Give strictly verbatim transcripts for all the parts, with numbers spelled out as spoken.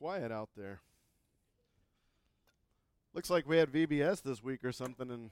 quiet out there. Looks like we had V B S this week or something, and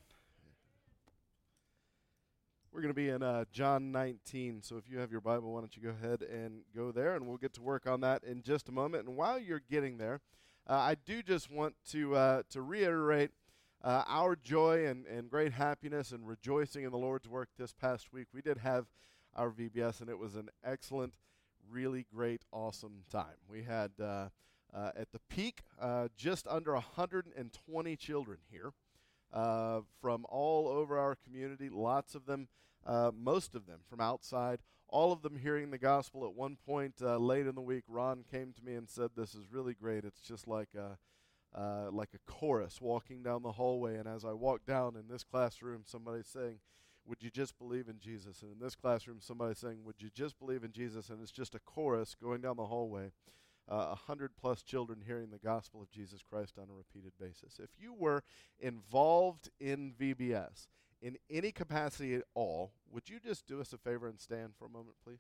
we're going to be in uh, John nineteen. So if you have your Bible, why don't you go ahead and go there, and we'll get to work on that in just a moment. And while you're getting there, uh, I do just want to uh, to reiterate uh, our joy and, and great happiness and rejoicing in the Lord's work this past week. We did have our V B S, and it was an excellent, really great, awesome time. We had uh, uh, at the peak uh, just under one hundred twenty children here uh, from all over our community, lots of them, uh, most of them from outside, all of them hearing the gospel. At one point uh, late in the week, Ron came to me and said, "This is really great. It's just like a, uh, like a chorus walking down the hallway." And as I walked down in this classroom, somebody's saying, "Would you just believe in Jesus?" And in this classroom, somebody saying, "Would you just believe in Jesus?" And it's just a chorus going down the hallway. A uh, hundred plus children hearing the gospel of Jesus Christ on a repeated basis. If you were involved in V B S in any capacity at all, would you just do us a favor and stand for a moment, please?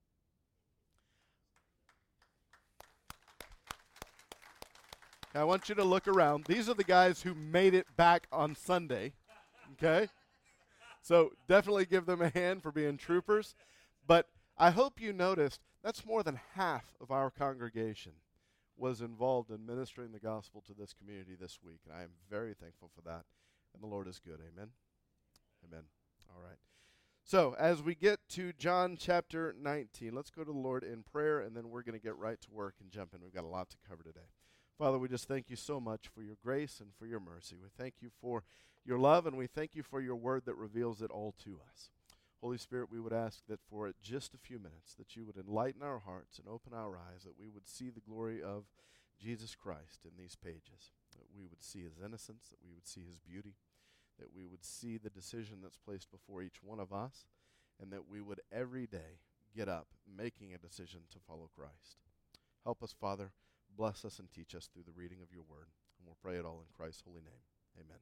Now, I want you to look around. These are the guys who made it back on Sunday, okay? So definitely give them a hand for being troopers. But I hope you noticed that's more than half of our congregation was involved in ministering the gospel to this community this week. And I am very thankful for that. And the Lord is good. Amen? Amen. All right. So as we get to John chapter nineteen, let's go to the Lord in prayer, and then we're going to get right to work and jump in. We've got a lot to cover today. Father, we just thank you so much for your grace and for your mercy. We thank you for your love, and we thank you for your word that reveals it all to us. Holy Spirit, we would ask that for just a few minutes that you would enlighten our hearts and open our eyes, that we would see the glory of Jesus Christ in these pages, that we would see his innocence, that we would see his beauty, that we would see the decision that's placed before each one of us, and that we would every day get up making a decision to follow Christ. Help us, Father. Bless us and teach us through the reading of your word. And we'll pray it all in Christ's holy name. Amen.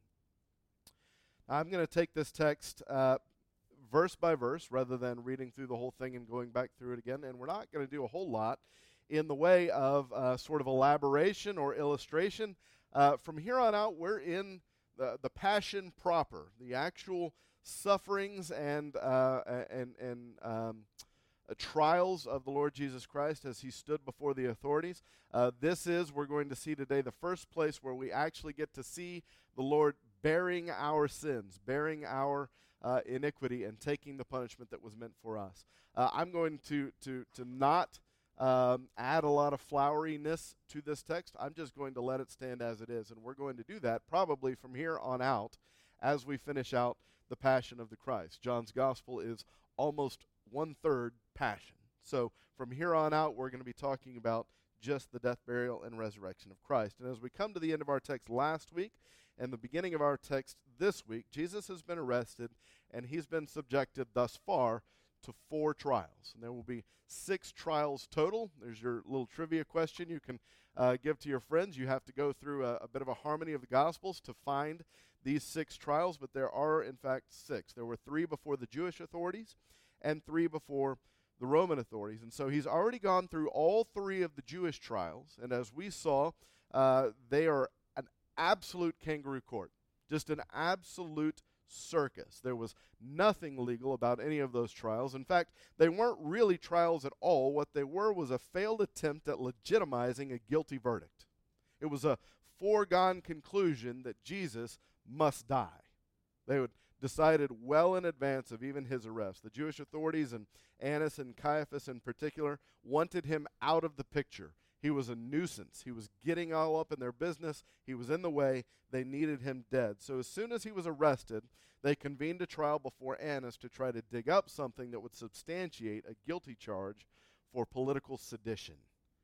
Now, I'm going to take this text uh, verse by verse rather than reading through the whole thing and going back through it again. And we're not going to do a whole lot in the way of uh, sort of elaboration or illustration. Uh, from here on out, we're in the, the passion proper, the actual sufferings and uh, and and um, uh, trials of the Lord Jesus Christ as he stood before the authorities. Uh, this is, we're going to see today, the first place where we actually get to see the Lord bearing our sins, bearing our Uh, iniquity and taking the punishment that was meant for us. Uh, I'm going to to to not um, add a lot of floweriness to this text. I'm just going to let it stand as it is, and we're going to do that probably from here on out as we finish out the Passion of the Christ. John's Gospel is almost one-third passion. So from here on out, we're going to be talking about just the death, burial, and resurrection of Christ. And as we come to the end of our text last week and the beginning of our text this week, Jesus has been arrested, and he's been subjected thus far to four trials. And there will be six trials total. There's your little trivia question you can uh, give to your friends. You have to go through a, a bit of a harmony of the Gospels to find these six trials, but there are, in fact, six. There were three before the Jewish authorities and three before the Roman authorities. And so he's already gone through all three of the Jewish trials, and as we saw, uh, they are an absolute kangaroo court, just an absolute circus. There was nothing legal about any of those trials. In fact, they weren't really trials at all. What they were was a failed attempt at legitimizing a guilty verdict. It was a foregone conclusion that Jesus must die. They would decided well in advance of even his arrest. The Jewish authorities, and Annas and Caiaphas in particular, wanted him out of the picture. He was a nuisance. He was getting all up in their business. He was in the way. They needed him dead. So as soon as he was arrested, they convened a trial before Annas to try to dig up something that would substantiate a guilty charge for political sedition.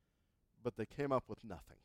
But they came up with nothing.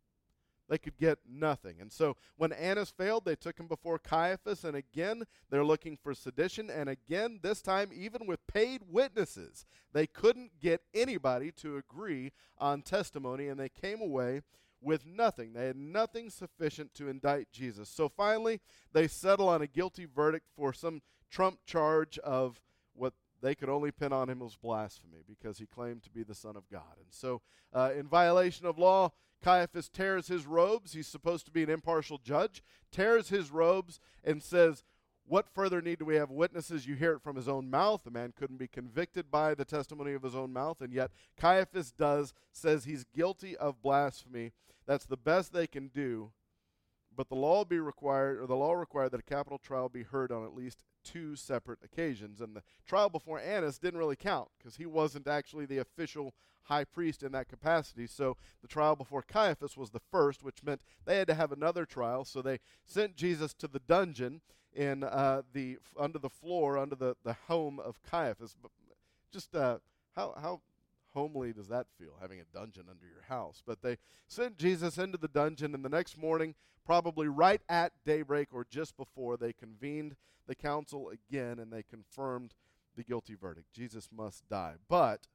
They could get nothing. And so when Annas failed, they took him before Caiaphas, and again, they're looking for sedition, and again, this time, even with paid witnesses, they couldn't get anybody to agree on testimony, and they came away with nothing. They had nothing sufficient to indict Jesus. So finally, they settle on a guilty verdict for some trump charge of what they could only pin on him was blasphemy, because he claimed to be the Son of God. And so, uh, in violation of law, Caiaphas tears his robes. He's supposed to be an impartial judge. Tears his robes and says, what further need do we have witnesses? You hear it from his own mouth. The man couldn't be convicted by the testimony of his own mouth, and yet Caiaphas does, says he's guilty of blasphemy. That's the best they can do. But the law be required, or the law required that a capital trial be heard on at least two separate occasions. And the trial before Annas didn't really count because he wasn't actually the official high priest in that capacity. So the trial before Caiaphas was the first, which meant they had to have another trial. So they sent Jesus to the dungeon in uh, the under the floor, under the, the home of Caiaphas. But just uh, how how homely does that feel, having a dungeon under your house? But they sent Jesus into the dungeon, and the next morning, probably right at daybreak or just before, they convened the council again, and they confirmed the guilty verdict. Jesus must die, but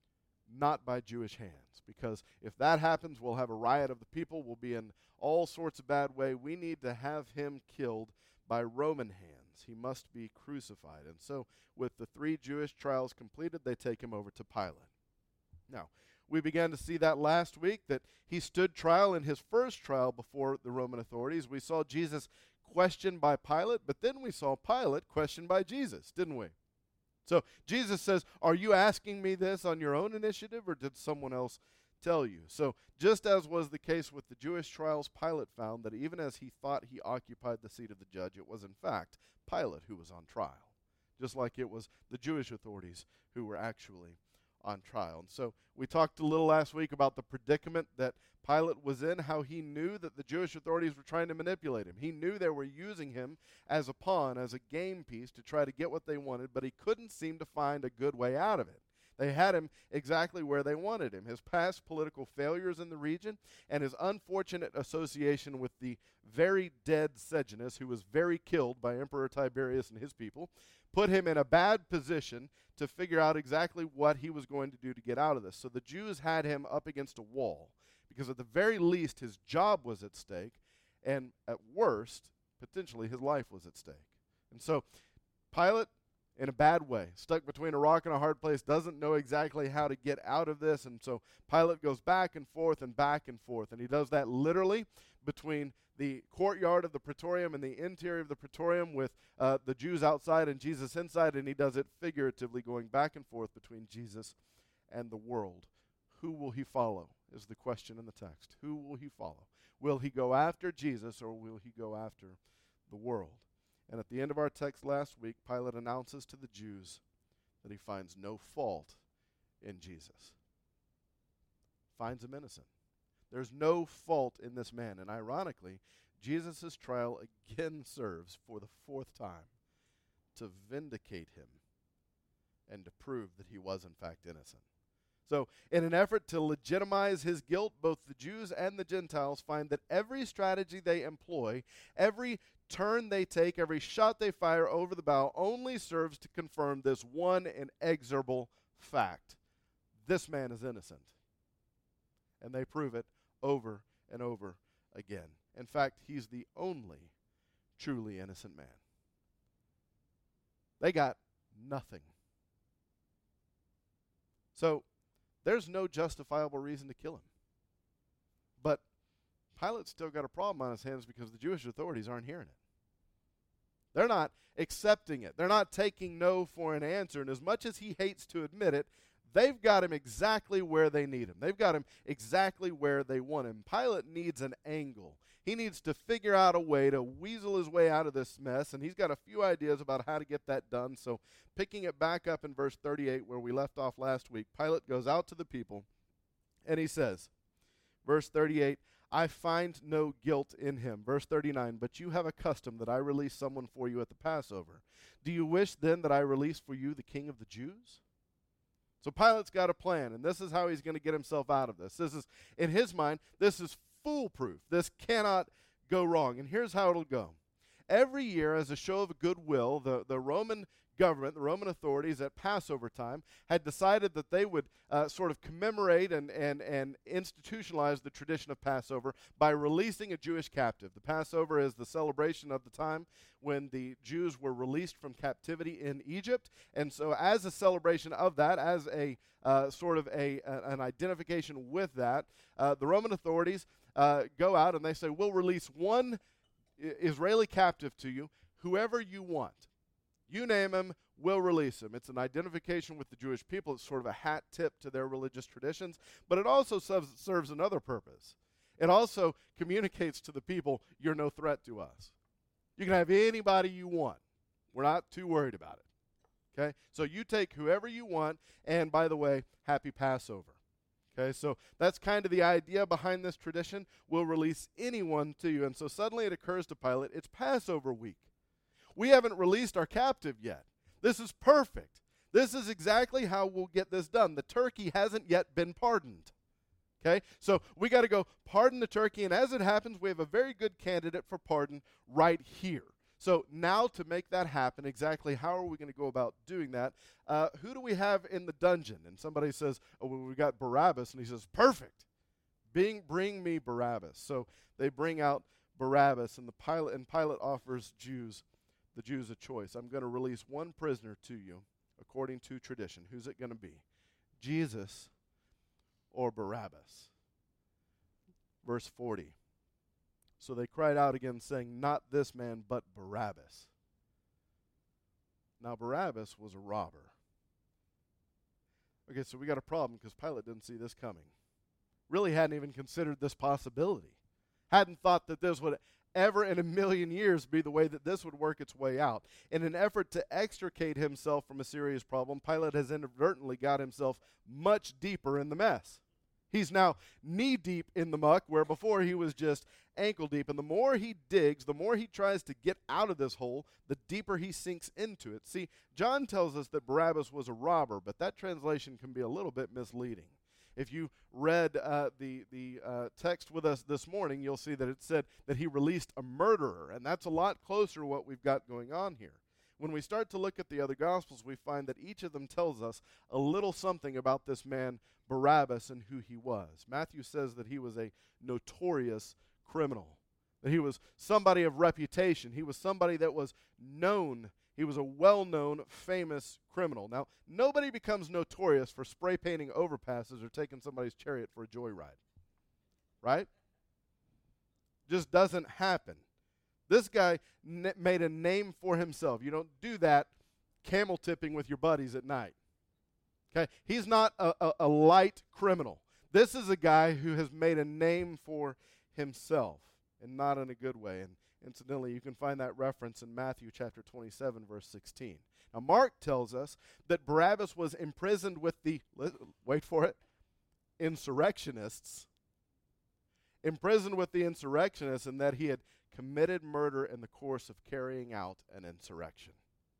not by Jewish hands, because if that happens, we'll have a riot of the people. We'll be in all sorts of bad way. We need to have him killed by Roman hands. He must be crucified. And so with the three Jewish trials completed, they take him over to Pilate. Now, we began to see that last week, that he stood trial in his first trial before the Roman authorities. We saw Jesus questioned by Pilate, but then we saw Pilate questioned by Jesus, didn't we? So Jesus says, are you asking me this on your own initiative, or did someone else tell you? So just as was the case with the Jewish trials, Pilate found that even as he thought he occupied the seat of the judge, it was in fact Pilate who was on trial, just like it was the Jewish authorities who were actually on trial. And so we talked a little last week about the predicament that Pilate was in, how he knew that the Jewish authorities were trying to manipulate him. He knew they were using him as a pawn, as a game piece to try to get what they wanted, but he couldn't seem to find a good way out of it. They had him exactly where they wanted him. His past political failures in the region and his unfortunate association with the very dead Sejanus, who was very killed by Emperor Tiberius and his people, put him in a bad position to figure out exactly what he was going to do to get out of this. So the Jews had him up against a wall, because at the very least his job was at stake, and at worst, potentially his life was at stake. And so Pilate, in a bad way, stuck between a rock and a hard place, doesn't know exactly how to get out of this, and so Pilate goes back and forth and back and forth, and he does that literally between the courtyard of the Praetorium and the interior of the Praetorium, with uh, the Jews outside and Jesus inside, and he does it figuratively, going back and forth between Jesus and the world. Who will he follow is the question in the text. Who will he follow? Will he go after Jesus, or will he go after the world? And at the end of our text last week, Pilate announces to the Jews that he finds no fault in Jesus. Finds him innocent. There's no fault in this man. And ironically, Jesus' trial again serves for the fourth time to vindicate him and to prove that he was in fact innocent. So in an effort to legitimize his guilt, both the Jews and the Gentiles find that every strategy they employ, every turn they take, every shot they fire over the bow only serves to confirm this one inexorable fact. This man is innocent. And they prove it over and over again. In fact, he's the only truly innocent man. They got nothing. So there's no justifiable reason to kill him. But Pilate's still got a problem on his hands because the Jewish authorities aren't hearing it. They're not accepting it. They're not taking no for an answer. And as much as he hates to admit it, they've got him exactly where they need him. They've got him exactly where they want him. Pilate needs an angle. He needs to figure out a way to weasel his way out of this mess, and he's got a few ideas about how to get that done. So picking it back up in verse thirty-eight where we left off last week, Pilate goes out to the people, and he says, verse thirty-eight, I find no guilt in him. Verse thirty-nine, but you have a custom that I release someone for you at the Passover. Do you wish then that I release for you the king of the Jews? So Pilate's got a plan, and this is how he's going to get himself out of this. This is, in his mind, this is foolproof. This cannot go wrong. And here's how it'll go. Every year, as a show of goodwill, the, the Roman government, the Roman authorities at Passover time, had decided that they would uh, sort of commemorate and, and, and institutionalize the tradition of Passover by releasing a Jewish captive. The Passover is the celebration of the time when the Jews were released from captivity in Egypt. And so as a celebration of that, as a uh, sort of a, a an identification with that, uh, the Roman authorities uh, go out and they say, we'll release one Israeli captive to you, whoever you want. You name him, we'll release him. It's an identification with the Jewish people. It's sort of a hat tip to their religious traditions, but it also serves, serves another purpose. It also communicates to the people, you're no threat to us. You can have anybody you want. We're not too worried about it. Okay? So you take whoever you want, and by the way, happy Passover. Okay, so that's kind of the idea behind this tradition. We'll release anyone to you. And so suddenly it occurs to Pilate, it's Passover week. We haven't released our captive yet. This is perfect. This is exactly how we'll get this done. The turkey hasn't yet been pardoned. Okay, so we got to go pardon the turkey, and as it happens, we have a very good candidate for pardon right here. So now to make that happen, exactly how are we going to go about doing that? Uh, who do we have in the dungeon? And somebody says, oh, well, we got Barabbas, and he says, perfect. Being, bring me Barabbas. So they bring out Barabbas, and the Pilate and Pilate offers Jews the Jews a choice. I'm going to release one prisoner to you according to tradition. Who's it going to be? Jesus or Barabbas? Verse forty. So they cried out again, saying, not this man, but Barabbas. Now Barabbas was a robber. Okay, so we got a problem because Pilate didn't see this coming. Really hadn't even considered this possibility. Hadn't thought that this would ever in a million years be the way that this would work its way out. In an effort to extricate himself from a serious problem, Pilate has inadvertently got himself much deeper in the mess. He's now knee-deep in the muck, where before he was just ankle-deep. And the more he digs, the more he tries to get out of this hole, the deeper he sinks into it. See, John tells us that Barabbas was a robber, but that translation can be a little bit misleading. If you read uh, the, the uh, text with us this morning, you'll see that it said that he released a murderer, and that's a lot closer to what we've got going on here. When we start to look at the other Gospels, we find that each of them tells us a little something about this man Barabbas and who he was. Matthew says that he was a notorious criminal, that he was somebody of reputation. He was somebody that was known. He was a well-known, famous criminal. Now, nobody becomes notorious for spray painting overpasses or taking somebody's chariot for a joyride, right? Just doesn't happen. This guy n- made a name for himself. You don't do that camel tipping with your buddies at night. Okay, he's not a, a, a light criminal. This is a guy who has made a name for himself, and not in a good way. And incidentally, you can find that reference in Matthew chapter twenty-seven, verse sixteen. Now, Mark tells us that Barabbas was imprisoned with the, wait for it, insurrectionists. Imprisoned with the insurrectionists, and that he had committed murder in the course of carrying out an insurrection.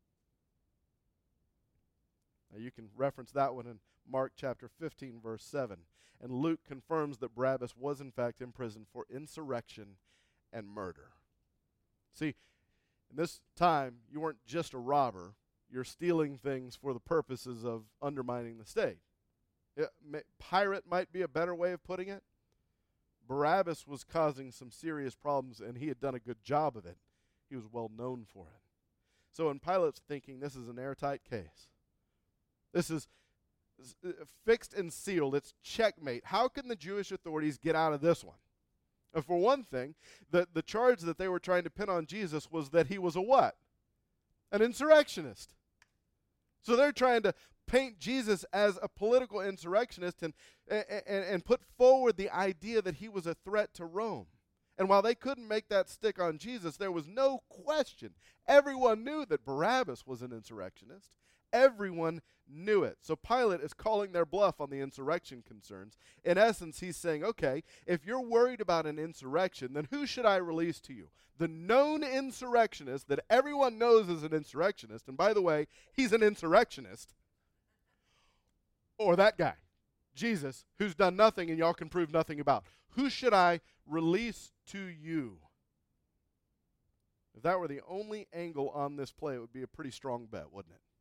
Now you can reference that one in Mark chapter fifteen, verse seven. And Luke confirms that Barabbas was in fact imprisoned for insurrection and murder. See, in this time, you weren't just a robber. You're stealing things for the purposes of undermining the state. It may, pirate might be a better way of putting it. Barabbas was causing some serious problems, and he had done a good job of it. He was well known for it. So in Pilate's thinking, this is an airtight case. This is fixed and sealed. It's checkmate. How can the Jewish authorities get out of this one? And for one thing, the, the charge that they were trying to pin on Jesus was that he was a what? An insurrectionist. So they're trying to paint Jesus as a political insurrectionist and, and, and put forward the idea that he was a threat to Rome. And while they couldn't make that stick on Jesus, there was no question. Everyone knew that Barabbas was an insurrectionist. Everyone knew it. So Pilate is calling their bluff on the insurrection concerns. In essence, he's saying, okay, if you're worried about an insurrection, then who should I release to you? The known insurrectionist that everyone knows is an insurrectionist, and by the way, he's an insurrectionist, or that guy, Jesus, who's done nothing and y'all can prove nothing about. Who should I release to you? If that were the only angle on this play, it would be a pretty strong bet, wouldn't it?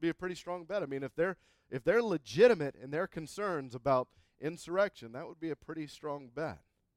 Be a pretty strong bet. I mean, if they're if they're legitimate in their concerns about insurrection, that would be a pretty strong bet.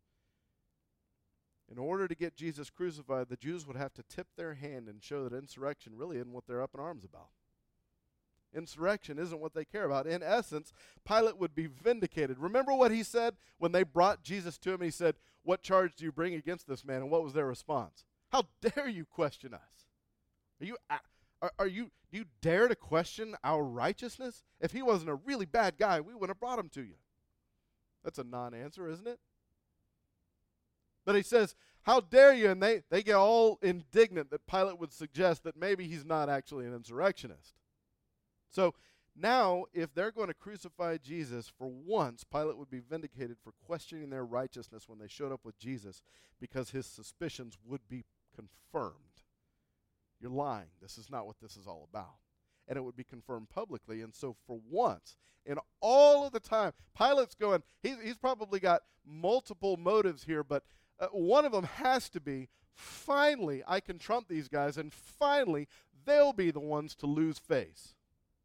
In order to get Jesus crucified, the Jews would have to tip their hand and show that insurrection really isn't what they're up in arms about. Insurrection isn't what they care about. In essence, Pilate would be vindicated. Remember what he said when they brought Jesus to him? He said, "What charge do you bring against this man?" And what was their response? "How dare you question us? Are you, are, are you, do you dare to question our righteousness? If he wasn't a really bad guy, we wouldn't have brought him to you." That's a non-answer, isn't it? But he says, "How dare you?" And they, they get all indignant that Pilate would suggest that maybe he's not actually an insurrectionist. So now, if they're going to crucify Jesus, for once, Pilate would be vindicated for questioning their righteousness when they showed up with Jesus, because his suspicions would be confirmed. You're lying. This is not what this is all about. And it would be confirmed publicly. And so for once, in all of the time, Pilate's going, he's, he's probably got multiple motives here, but uh, one of them has to be, finally, I can trump these guys, and finally, they'll be the ones to lose face.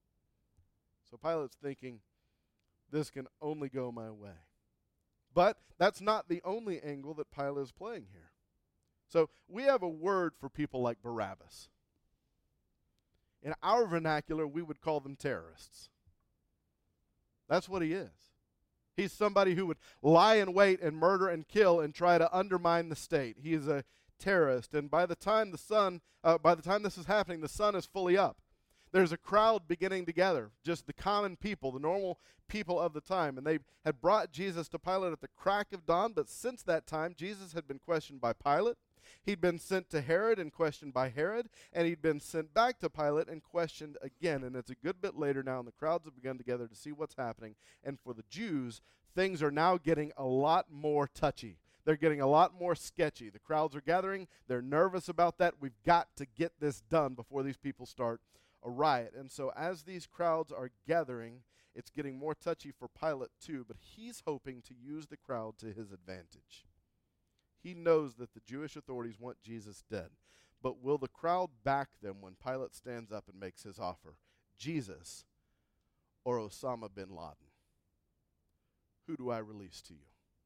So Pilate's thinking, this can only go my way. But that's not the only angle that Pilate is playing here. So we have a word for people like Barabbas. In our vernacular, we would call them terrorists. That's what he is. He's somebody who would lie in wait and murder and kill and try to undermine the state. He is a terrorist. And by the time the sun, uh, by the time this is happening, the sun is fully up. There's a crowd beginning to gather, just the common people, the normal people of the time. And they had brought Jesus to Pilate at the crack of dawn, but since that time, Jesus had been questioned by Pilate. He'd been sent to Herod and questioned by Herod, and he'd been sent back to Pilate and questioned again. And it's a good bit later now, and the crowds have begun together to see what's happening. And for the Jews, things are now getting a lot more touchy. They're getting a lot more sketchy. The crowds are gathering. They're nervous about that. We've got to get this done before these people start a riot. And so as these crowds are gathering, it's getting more touchy for Pilate too, but he's hoping to use the crowd to his advantage. He knows that the Jewish authorities want Jesus dead, but will the crowd back them when Pilate stands up and makes his offer? Jesus or Osama bin Laden? Who do I release to you?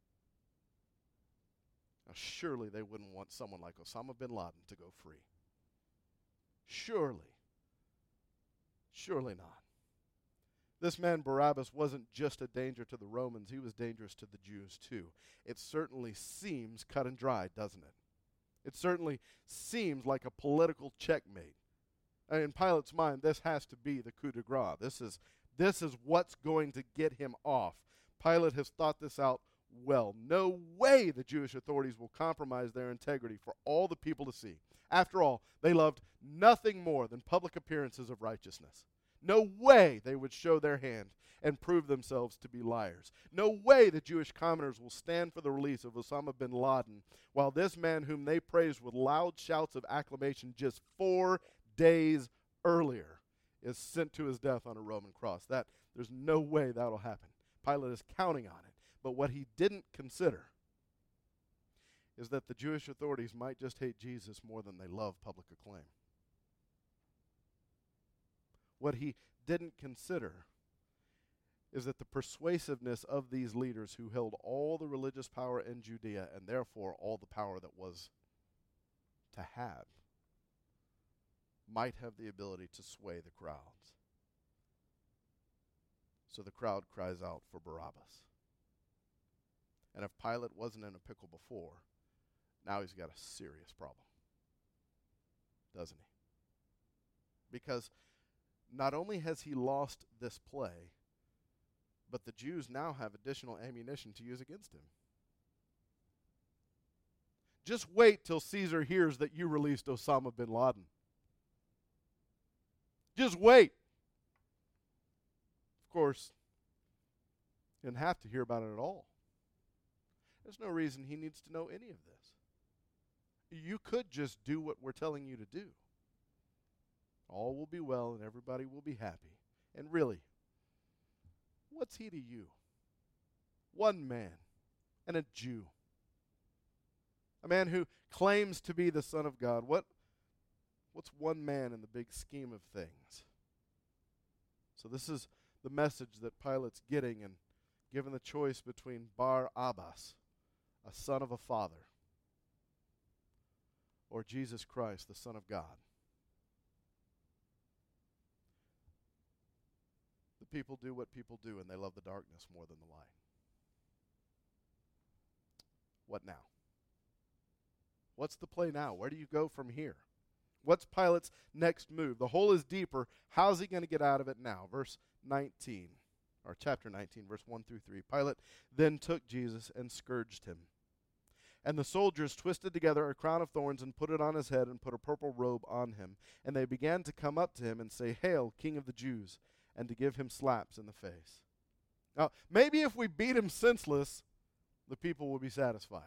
Now surely they wouldn't want someone like Osama bin Laden to go free. Surely. Surely not. This man Barabbas wasn't just a danger to the Romans, he was dangerous to the Jews too. It certainly seems cut and dry, doesn't it? It certainly seems like a political checkmate. And in Pilate's mind, this has to be the coup de grace. This is, this is what's going to get him off. Pilate has thought this out well. No way the Jewish authorities will compromise their integrity for all the people to see. After all, they loved nothing more than public appearances of righteousness. No way they would show their hand and prove themselves to be liars. No way the Jewish commoners will stand for the release of Osama bin Laden, while this man whom they praised with loud shouts of acclamation just four days earlier is sent to his death on a Roman cross. That, there's no way that'll happen. Pilate is counting on it. But what he didn't consider is that the Jewish authorities might just hate Jesus more than they love public acclaim. What he didn't consider is that the persuasiveness of these leaders who held all the religious power in Judea and therefore all the power that was to have might have the ability to sway the crowds. So the crowd cries out for Barabbas. And if Pilate wasn't in a pickle before, now he's got a serious problem, doesn't he? Because not only has he lost this play, but the Jews now have additional ammunition to use against him. Just wait till Caesar hears that you released Osama bin Laden. Just wait. Of course, he didn't have to hear about it at all. There's no reason he needs to know any of this. You could just do what we're telling you to do. All will be well and everybody will be happy. And really, what's he to you? One man and a Jew. A man who claims to be the Son of God. What, what's one man in the big scheme of things? So this is the message that Pilate's getting, and given the choice between Bar-Abbas, a son of a father, or Jesus Christ, the Son of God. The people do what people do, and they love the darkness more than the light. What now? What's the play now? Where do you go from here? What's Pilate's next move? The hole is deeper. How's he going to get out of it now? Verse nineteen, or chapter nineteen, verse one through three. Pilate then took Jesus and scourged him. And the soldiers twisted together a crown of thorns and put it on his head and put a purple robe on him. And they began to come up to him and say, "Hail, King of the Jews," and to give him slaps in the face. Now, maybe if we beat him senseless, the people will be satisfied.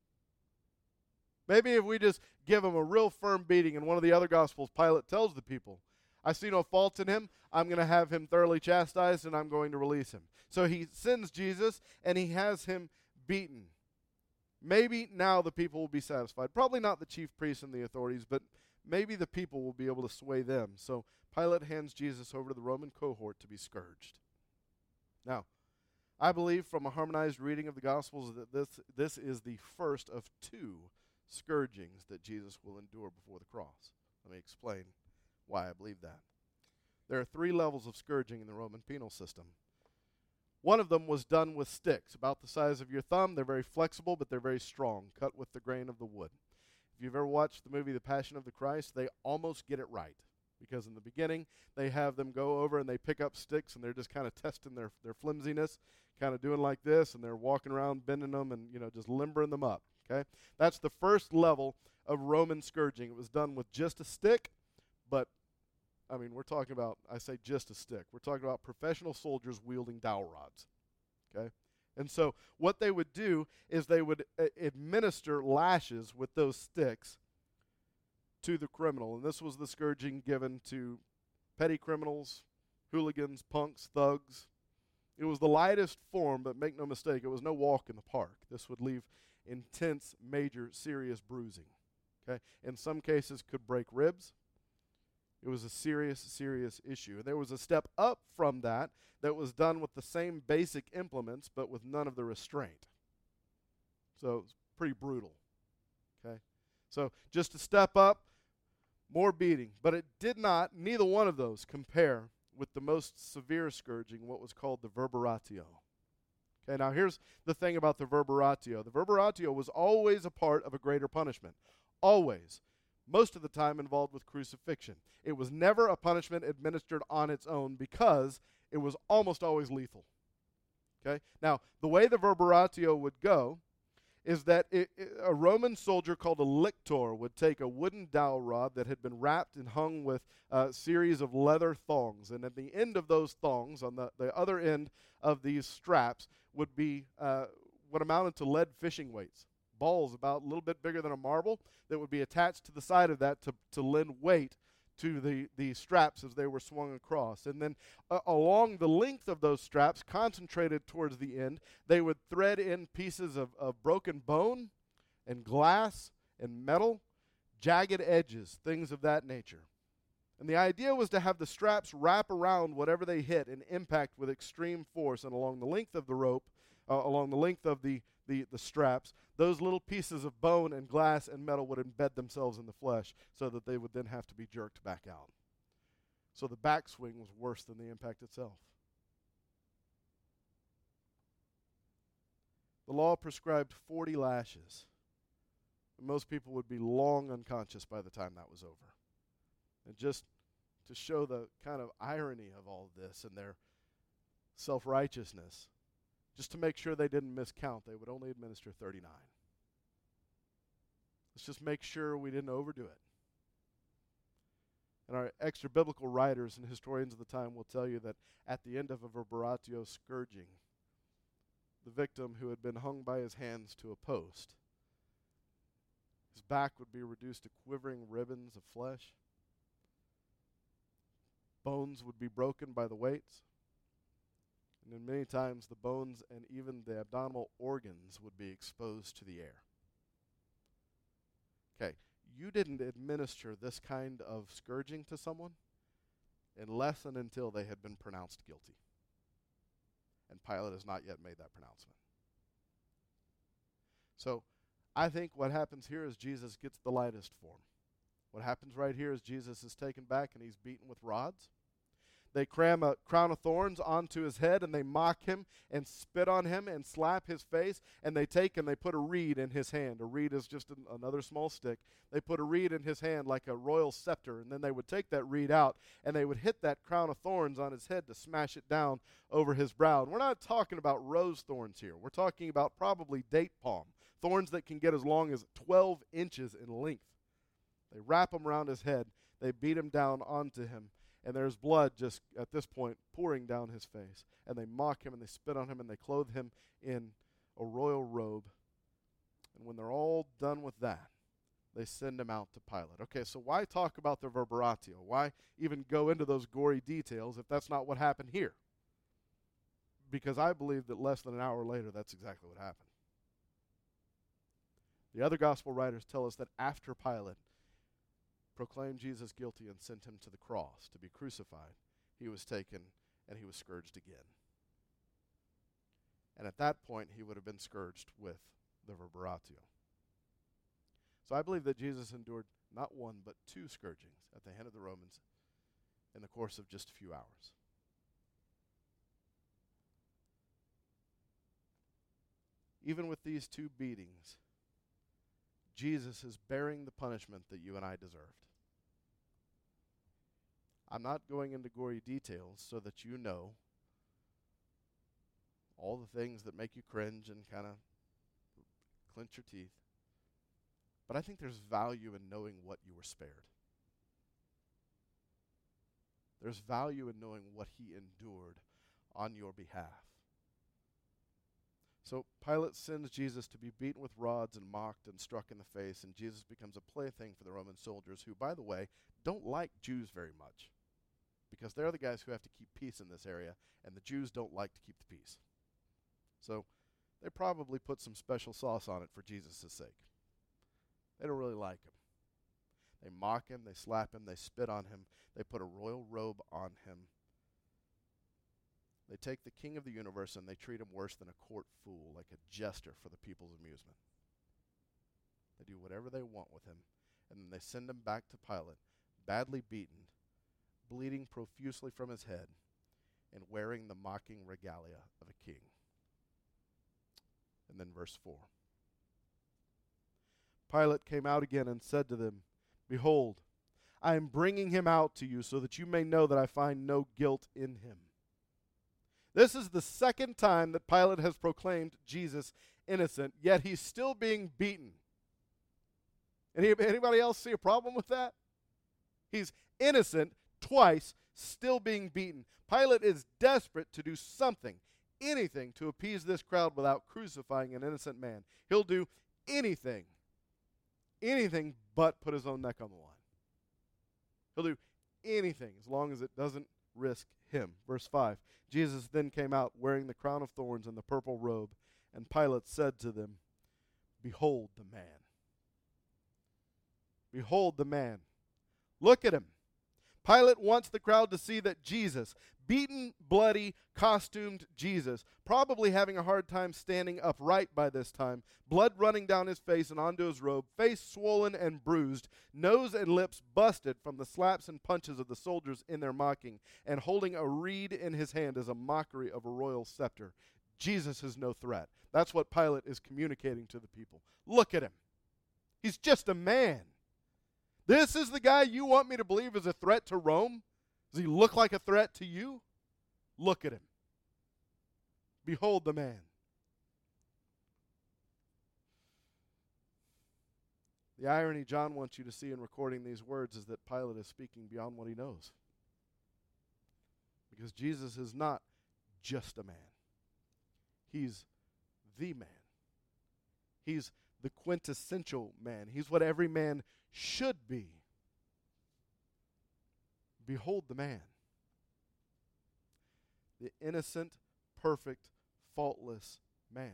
Maybe if we just give him a real firm beating. In one of the other Gospels, Pilate tells the people, "I see no fault in him. I'm going to have him thoroughly chastised, and I'm going to release him." So he sends Jesus, and he has him beaten. Maybe now the people will be satisfied. Probably not the chief priests and the authorities, but maybe the people will be able to sway them. So Pilate hands Jesus over to the Roman cohort to be scourged. Now, I believe from a harmonized reading of the Gospels that this, this is the first of two scourgings that Jesus will endure before the cross. Let me explain why I believe that. There are three levels of scourging in the Roman penal system. One of them was done with sticks, about the size of your thumb. They're very flexible, but they're very strong, cut with the grain of the wood. If you've ever watched the movie The Passion of the Christ, they almost get it right. Because in the beginning, they have them go over and they pick up sticks, and they're just kind of testing their, their flimsiness, kind of doing like this, and they're walking around bending them and, you know, just limbering them up. Okay, that's the first level of Roman scourging. It was done with just a stick, but, I mean, we're talking about, I say just a stick. We're talking about professional soldiers wielding dowel rods. Okay, and so what they would do is they would uh, administer lashes with those sticks to the criminal. And this was the scourging given to petty criminals, hooligans, punks, thugs. It was the lightest form, but make no mistake, it was no walk in the park. This would leave intense, major, serious bruising. Okay? In some cases, could break ribs. It was a serious, serious issue. And there was a step up from that that was done with the same basic implements, but with none of the restraint. So it's pretty brutal. Okay? So just a step up, more beating. But it did not, neither one of those, compare with the most severe scourging, what was called the verberatio. Okay, now here's the thing about the verberatio. The verberatio was always a part of a greater punishment. Always. Most of the time involved with crucifixion. It was never a punishment administered on its own because it was almost always lethal. Okay? Now, the way the verberatio would go is that it, it, a Roman soldier called a lictor would take a wooden dowel rod that had been wrapped and hung with a series of leather thongs. And at the end of those thongs, on the, the other end of these straps, would be uh, what amounted to lead fishing weights. Balls about a little bit bigger than a marble that would be attached to the side of that to, to lend weight to the, the straps as they were swung across. And then uh, along the length of those straps, concentrated towards the end, they would thread in pieces of, of broken bone and glass and metal, jagged edges, things of that nature. And the idea was to have the straps wrap around whatever they hit and impact with extreme force. And along the length of the rope, uh, along the length of the, the, the straps, those little pieces of bone and glass and metal would embed themselves in the flesh so that they would then have to be jerked back out. So the backswing was worse than the impact itself. The law prescribed forty lashes. And most people would be long unconscious by the time that was over. And just to show the kind of irony of all of this and their self-righteousness, just to make sure they didn't miscount, they would only administer thirty-nine. Let's just make sure we didn't overdo it. And our extra-biblical writers and historians of the time will tell you that at the end of a verberatio scourging, the victim who had been hung by his hands to a post, his back would be reduced to quivering ribbons of flesh. Bones would be broken by the weights. And then many times the bones and even the abdominal organs would be exposed to the air. Okay, you didn't administer this kind of scourging to someone unless and until they had been pronounced guilty. And Pilate has not yet made that pronouncement. So I think what happens here is Jesus gets the lightest form. What happens right here is Jesus is taken back and he's beaten with rods. They cram a crown of thorns onto his head, and they mock him and spit on him and slap his face, and they take and they put a reed in his hand. A reed is just an, another small stick. They put a reed in his hand like a royal scepter, and then they would take that reed out, and they would hit that crown of thorns on his head to smash it down over his brow. And we're not talking about rose thorns here. We're talking about probably date palm, thorns that can get as long as twelve inches in length. They wrap them around his head. They beat him down onto him. And there's blood just at this point pouring down his face. And they mock him and they spit on him and they clothe him in a royal robe. And when they're all done with that, they send him out to Pilate. Okay, so why talk about the verberatio? Why even go into those gory details if that's not what happened here? Because I believe that less than an hour later, that's exactly what happened. The other gospel writers tell us that after Pilate proclaimed Jesus guilty and sent him to the cross to be crucified, he was taken and he was scourged again. And at that point, he would have been scourged with the verberatio. So I believe that Jesus endured not one but two scourgings at the hand of the Romans in the course of just a few hours. Even with these two beatings, Jesus is bearing the punishment that you and I deserved. I'm not going into gory details so that you know all the things that make you cringe and kind of clench your teeth. But I think there's value in knowing what you were spared. There's value in knowing what he endured on your behalf. So Pilate sends Jesus to be beaten with rods and mocked and struck in the face, and Jesus becomes a plaything for the Roman soldiers who, by the way, don't like Jews very much because they're the guys who have to keep peace in this area, and the Jews don't like to keep the peace. So they probably put some special sauce on it for Jesus' sake. They don't really like him. They mock him, they slap him, they spit on him, they put a royal robe on him. They take the king of the universe and they treat him worse than a court fool, like a jester for the people's amusement. They do whatever they want with him, and then they send him back to Pilate, badly beaten, bleeding profusely from his head, and wearing the mocking regalia of a king. And then verse four. Pilate came out again and said to them, "Behold, I am bringing him out to you so that you may know that I find no guilt in him." This is the second time that Pilate has proclaimed Jesus innocent, yet he's still being beaten. Any, anybody else see a problem with that? He's innocent twice, still being beaten. Pilate is desperate to do something, anything, to appease this crowd without crucifying an innocent man. He'll do anything, anything but put his own neck on the line. He'll do anything as long as it doesn't risk him. Verse five, Jesus then came out wearing the crown of thorns and the purple robe, and Pilate said to them, "Behold the man. Behold the man. Look at him." Pilate wants the crowd to see that Jesus, beaten, bloody, costumed Jesus, probably having a hard time standing upright by this time, blood running down his face and onto his robe, face swollen and bruised, nose and lips busted from the slaps and punches of the soldiers in their mocking, and holding a reed in his hand as a mockery of a royal scepter. Jesus is no threat. That's what Pilate is communicating to the people. Look at him. He's just a man. This is the guy you want me to believe is a threat to Rome? Does he look like a threat to you? Look at him. Behold the man. The irony John wants you to see in recording these words is that Pilate is speaking beyond what he knows. Because Jesus is not just a man. He's the man. He's the quintessential man. He's what every man should be. Behold the man. The innocent, perfect, faultless man.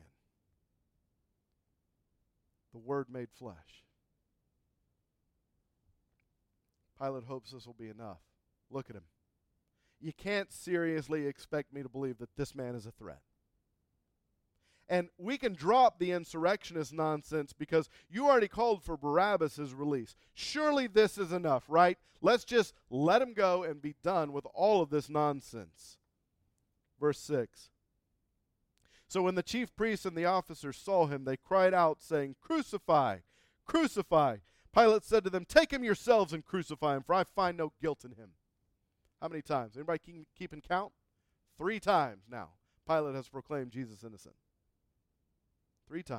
The Word made flesh. Pilate hopes this will be enough. Look at him. you can't seriously expect me to believe that this man is a threat. And we can drop the insurrectionist nonsense because you already called for Barabbas' release. Surely this is enough, right? Let's just let him go and be done with all of this nonsense. Verse six. So when the chief priests and the officers saw him, they cried out, saying, "Crucify! Crucify!" Pilate said to them, "Take him yourselves and crucify him, for I find no guilt in him." How many times? Anybody keep, keeping count? Three times now. Pilate has proclaimed Jesus innocent. Three times.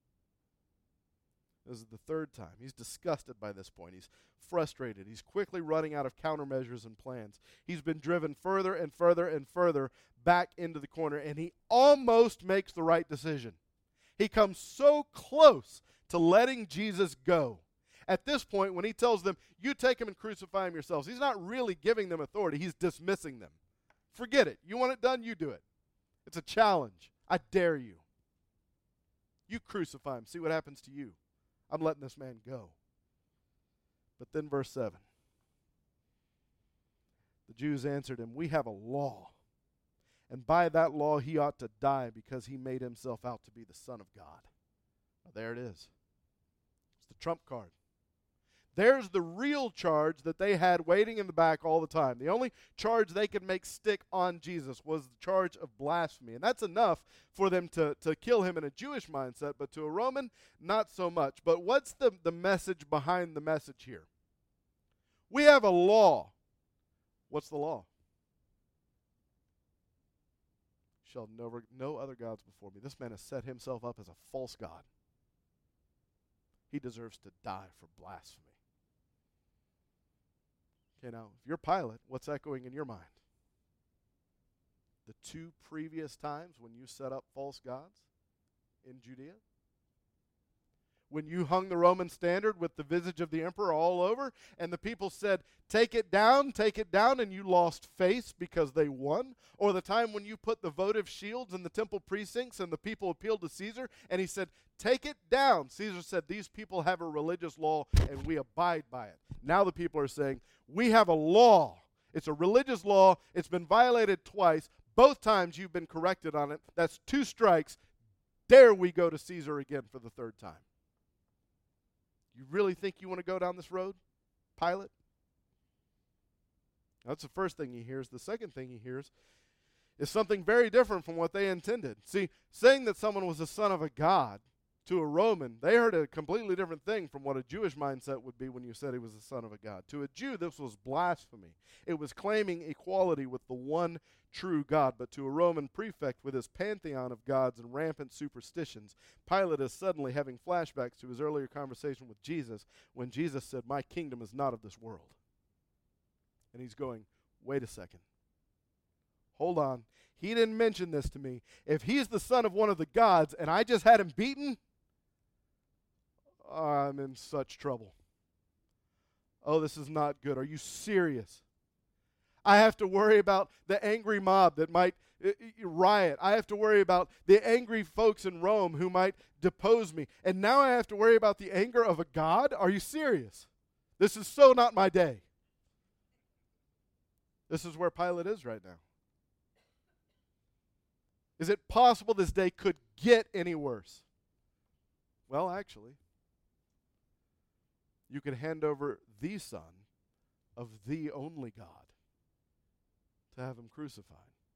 This is the third time. He's disgusted by this point. He's frustrated. He's quickly running out of countermeasures and plans. He's been driven further and further and further back into the corner, and he almost makes the right decision. He comes so close to letting Jesus go. At this point, when he tells them, "You take him and crucify him yourselves," he's not really giving them authority. He's dismissing them. Forget it. You want it done? You do it. It's a challenge. I dare you. You crucify him. See what happens to you. I'm letting this man go. But then verse seven. The Jews answered him, "We have a law, and by that law he ought to die because he made himself out to be the Son of God." Now, there it is. It's the trump card. There's the real charge that they had waiting in the back all the time. The only charge they could make stick on Jesus was the charge of blasphemy. And that's enough for them to, to kill him in a Jewish mindset, but to a Roman, not so much. But what's the, the message behind the message here? We have a law. What's the law? Shall no, no other gods before me. This man has set himself up as a false god. He deserves to die for blasphemy. Okay, now, if you're Pilate, what's echoing in your mind? The two previous times when you set up false gods in Judea? When you hung the Roman standard with the visage of the emperor all over, and the people said, "Take it down, take it down," and you lost face because they won? Or the time when you put the votive shields in the temple precincts and the people appealed to Caesar, and he said, "Take it down." Caesar said, "These people have a religious law, and we abide by it." Now the people are saying, "We have a law. It's a religious law. It's been violated twice. Both times you've been corrected on it. That's two strikes. Dare we go to Caesar again for the third time?" You really think you want to go down this road, Pilate? That's the first thing he hears. The second thing he hears is something very different from what they intended. See, saying that someone was the son of a god to a Roman, they heard a completely different thing from what a Jewish mindset would be when you said he was the son of a god. To a Jew, this was blasphemy. It was claiming equality with the one true God. But to a Roman prefect with his pantheon of gods and rampant superstitions, Pilate is suddenly having flashbacks to his earlier conversation with Jesus when Jesus said, "My kingdom is not of this world." And he's going, wait a second. Hold on. He didn't mention this to me. If he's the son of one of the gods and I just had him beaten, I'm in such trouble. Oh, this is not good. Are you serious? I have to worry about the angry mob that might uh, riot. I have to worry about the angry folks in Rome who might depose me. And now I have to worry about the anger of a god? Are you serious? This is so not my day. This is where Pilate is right now. Is it possible this day could get any worse? Well, actually, you could hand over the Son of the only God to have him crucified.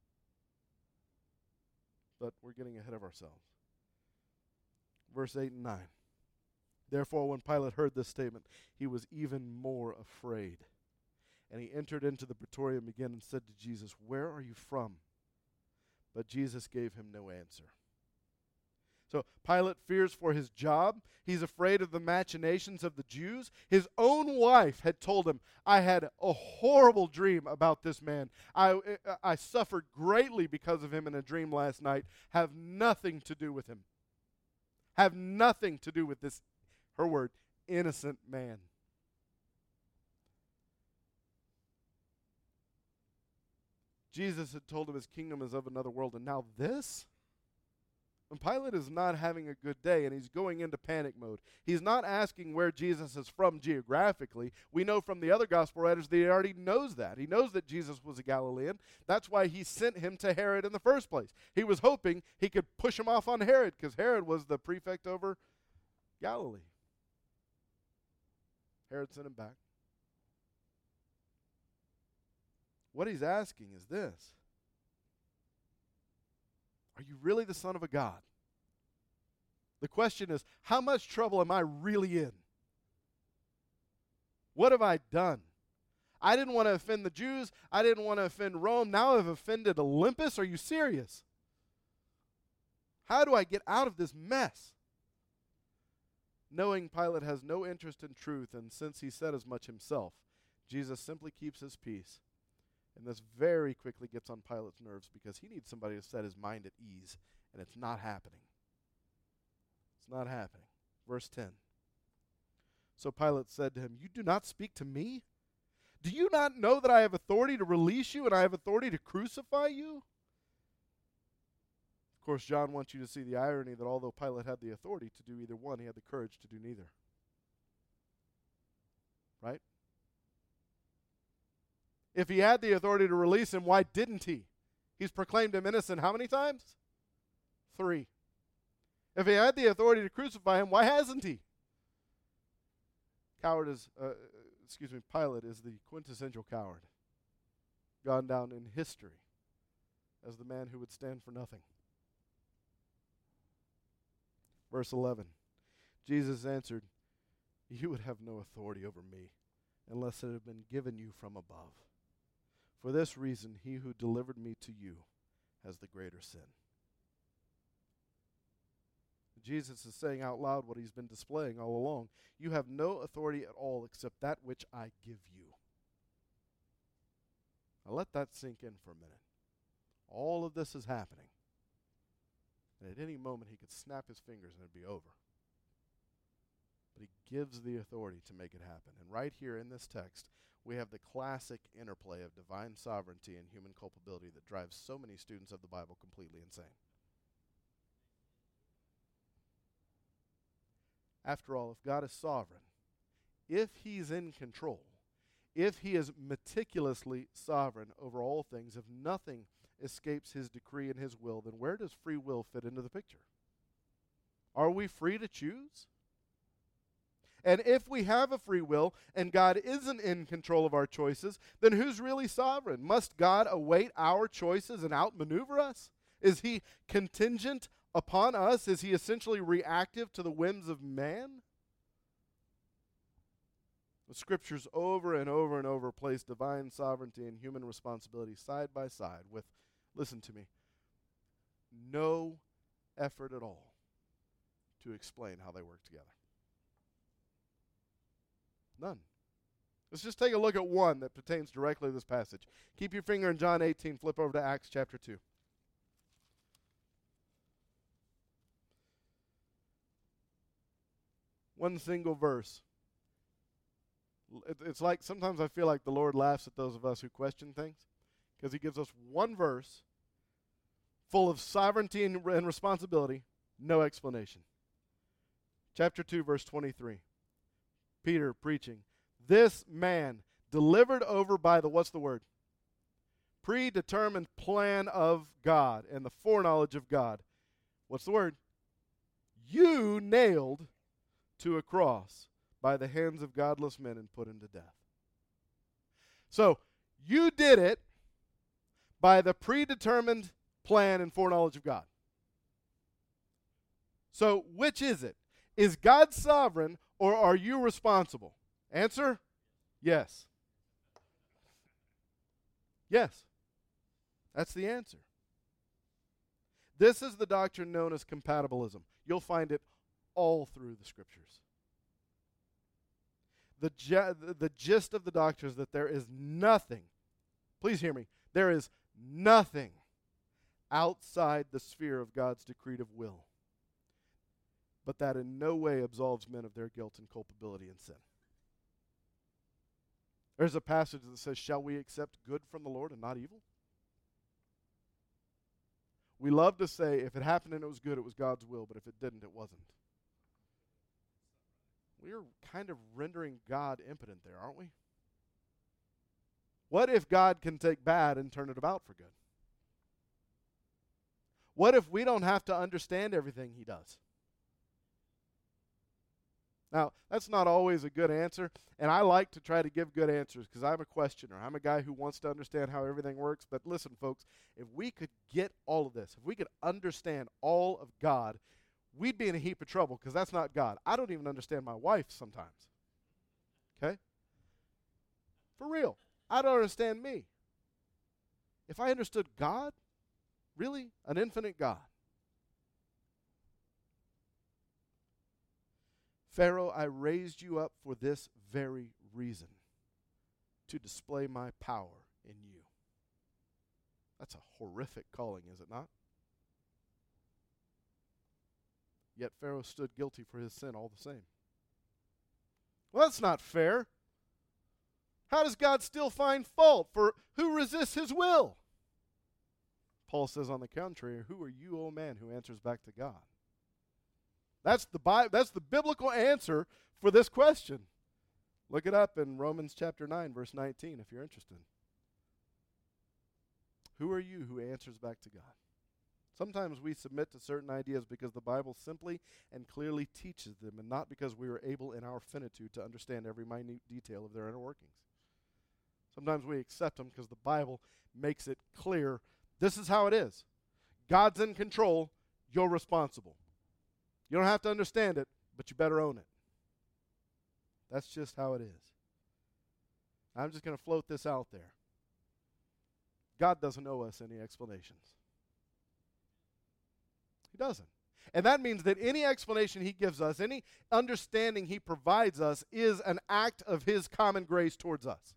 But we're getting ahead of ourselves. Verse eight and nine. Therefore, when Pilate heard this statement, he was even more afraid. And he entered into the praetorium again and said to Jesus, "Where are you from?" But Jesus gave him no answer. So Pilate fears for his job. He's afraid of the machinations of the Jews. His own wife had told him, "I had a horrible dream about this man. I, I suffered greatly because of him in a dream last night. Have nothing to do with him. Have nothing to do with this," her word, "innocent man." Jesus had told him his kingdom is of another world, and now this? And Pilate is not having a good day, and he's going into panic mode. He's not asking where Jesus is from geographically. We know from the other gospel writers that he already knows that. He knows that Jesus was a Galilean. That's why he sent him to Herod in the first place. He was hoping he could push him off on Herod, because Herod was the prefect over Galilee. Herod sent him back. What he's asking is this: are you really the Son of a God? The question is, how much trouble am I really in? What have I done? I didn't want to offend the Jews. I didn't want to offend Rome. Now I've offended Olympus. Are you serious? How do I get out of this mess? Knowing Pilate has no interest in truth, and since he said as much himself, Jesus simply keeps his peace. And this very quickly gets on Pilate's nerves, because he needs somebody to set his mind at ease, and it's not happening. It's not happening. Verse ten. So Pilate said to him, "You do not speak to me? Do you not know that I have authority to release you and I have authority to crucify you?" Of course, John wants you to see the irony that although Pilate had the authority to do either one, he had the courage to do neither. Right? If he had the authority to release him, why didn't he? He's proclaimed him innocent how many times? Three. If he had the authority to crucify him, why hasn't he? Coward is, uh, excuse me, Pilate is the quintessential coward, gone down in history as the man who would stand for nothing. Verse eleven, Jesus answered, "You would have no authority over me unless it had been given you from above. For this reason, he who delivered me to you has the greater sin." Jesus is saying out loud what he's been displaying all along. You have no authority at all except that which I give you. Now let that sink in for a minute. All of this is happening. And at any moment he could snap his fingers and it'd be over. But he gives the authority to make it happen. And right here in this text, we have the classic interplay of divine sovereignty and human culpability that drives so many students of the Bible completely insane. After all, if God is sovereign, if he's in control, if he is meticulously sovereign over all things, if nothing escapes his decree and his will, then where does free will fit into the picture? Are we free to choose? And if we have a free will and God isn't in control of our choices, then who's really sovereign? Must God await our choices and outmaneuver us? Is he contingent upon us? Is he essentially reactive to the whims of man? The scriptures over and over and over place divine sovereignty and human responsibility side by side with, listen to me, no effort at all to explain how they work together. None. Let's just take a look at one that pertains directly to this passage. Keep your finger in John eighteen, flip over to Acts chapter two. One single verse. It, it's like sometimes I feel like the Lord laughs at those of us who question things, because he gives us one verse full of sovereignty and, and responsibility, no explanation. Chapter two, verse twenty-three. Peter preaching. This man delivered over by the, what's the word? Predetermined plan of God and the foreknowledge of God. What's the word? You nailed to a cross by the hands of godless men and put him to death. So, you did it by the predetermined plan and foreknowledge of God. So, which is it? Is God sovereign or are you responsible? Answer? Yes. Yes. That's the answer. This is the doctrine known as compatibilism. You'll find it all through the scriptures. The, ge- the gist of the doctrine is that there is nothing, please hear me, there is nothing outside the sphere of God's decreed of will, but that in no way absolves men of their guilt and culpability and sin. There's a passage that says, shall we accept good from the Lord and not evil? We love to say if it happened and it was good, it was God's will, but if it didn't, it wasn't. We're kind of rendering God impotent there, aren't we? What if God can take bad and turn it about for good? What if we don't have to understand everything he does? Now, that's not always a good answer, and I like to try to give good answers because I'm a questioner. I'm a guy who wants to understand how everything works. But listen, folks, if we could get all of this, if we could understand all of God, we'd be in a heap of trouble because that's not God. I don't even understand my wife sometimes. Okay? For real. I don't understand me. If I understood God, really, an infinite God. Pharaoh, I raised you up for this very reason, to display my power in you. That's a horrific calling, is it not? Yet Pharaoh stood guilty for his sin all the same. Well, that's not fair. How does God still find fault for who resists his will? Paul says, on the contrary, who are you, O man, who answers back to God? That's the Bi- that's the biblical answer for this question. Look it up in Romans chapter nine, verse nineteen, if you're interested. Who are you who answers back to God? Sometimes we submit to certain ideas because the Bible simply and clearly teaches them, and not because we are able in our finitude to understand every minute detail of their inner workings. Sometimes we accept them because the Bible makes it clear this is how it is. God's in control, you're responsible. You don't have to understand it, but you better own it. That's just how it is. I'm just going to float this out there. God doesn't owe us any explanations. He doesn't. And that means that any explanation he gives us, any understanding he provides us, is an act of his common grace towards us.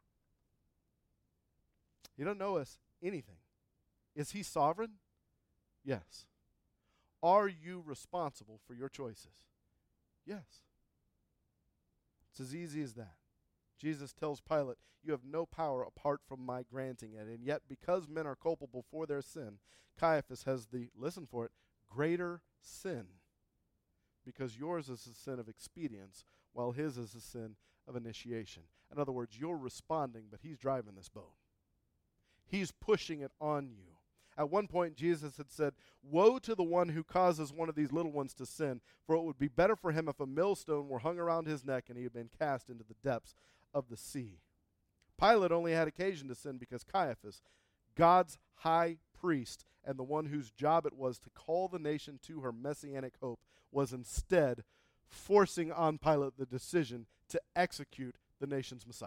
He doesn't owe us anything. Is he sovereign? Yes. Are you responsible for your choices? Yes. It's as easy as that. Jesus tells Pilate, you have no power apart from my granting it. And yet, because men are culpable for their sin, Caiaphas has the, listen for it, greater sin. Because yours is a sin of expedience, while his is a sin of initiation. In other words, you're responding, but he's driving this boat. He's pushing it on you. At one point, Jesus had said, woe to the one who causes one of these little ones to sin, for it would be better for him if a millstone were hung around his neck and he had been cast into the depths of the sea. Pilate only had occasion to sin because Caiaphas, God's high priest, and the one whose job it was to call the nation to her messianic hope, was instead forcing on Pilate the decision to execute the nation's Messiah.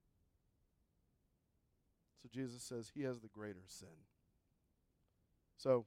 So Jesus says he has the greater sin. So,